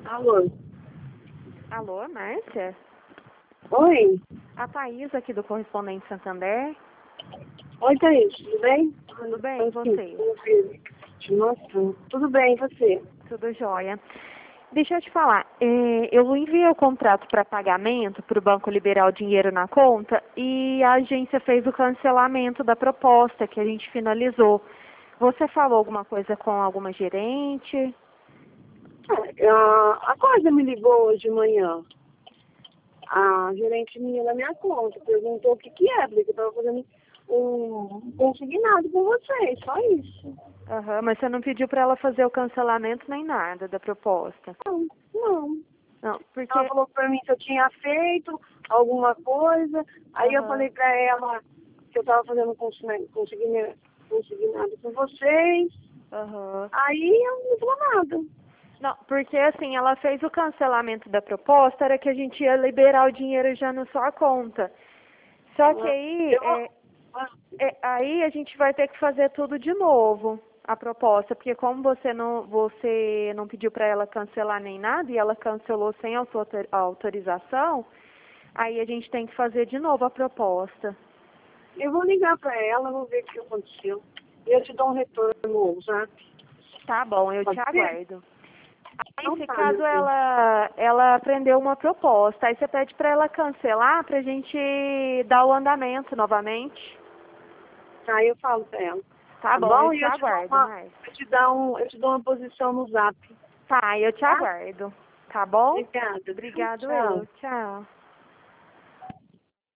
Alô? Alô, Márcia? Oi? A Thaís aqui do Correspondente Santander. Oi, Thaís, tudo bem? Tudo bem, e você? Nossa, tudo bem, e você? Tudo jóia. Deixa eu te falar, eu enviei o contrato para pagamento para o banco liberar o dinheiro na conta e a agência fez o cancelamento da proposta que a gente finalizou. Você falou alguma coisa com alguma gerente? A Corda me ligou hoje de manhã. A gerente minha da minha conta perguntou o que que é, porque eu estava fazendo um consignado com vocês, só isso. Aham, mas você não pediu para ela fazer o cancelamento nem nada da proposta? Não, não. Não, porque... Ela falou pra mim que eu tinha feito alguma coisa, aí eu falei pra ela que eu estava fazendo um consignado com vocês, Aham. aí ela não falou nada. Não, porque assim, ela fez o cancelamento da proposta, era que a gente ia liberar o dinheiro já na sua conta. Só que aí, aí a gente vai ter que fazer tudo de novo, a proposta, porque como você não pediu para ela cancelar nem nada e ela cancelou sem a sua autorização, aí a gente tem que fazer de novo a proposta. Eu vou ligar pra ela, vou ver o que aconteceu. E eu te dou um retorno, já. Tá bom, eu te Pode ser? aguardo. Aí, Então se tá, caso meu bem. ela prendeu uma proposta, aí você pede para ela cancelar pra gente dar o andamento novamente. Tá, eu falo pra ela. Tá Tá bom, eu bom? E te eu te dou aguardo, uma, Márcia. eu te dou uma posição no zap. Tá, eu te Tá? aguardo. Tá bom? Obrigada. Obrigado Tchau. eu. Tchau.